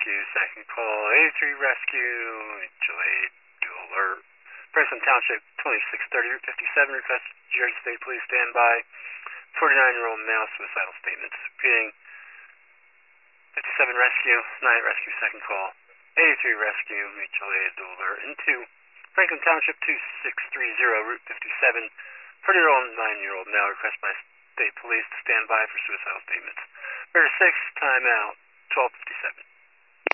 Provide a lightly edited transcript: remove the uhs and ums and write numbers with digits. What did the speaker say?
Rescue, second call, 83 Rescue, mutual aid, dual alert. Franklin Township, 2630 Route 57, request Jersey State Police standby. 49-year-old male, suicidal statements. Repeating, 57 Rescue, 9 Rescue, second call, 83 Rescue, mutual aid, dual alert. Into Franklin Township, 2630 Route 57, 40-year-old, 9-year-old male, request by State Police to stand by for suicidal statements. Murder 6, timeout, 12:57.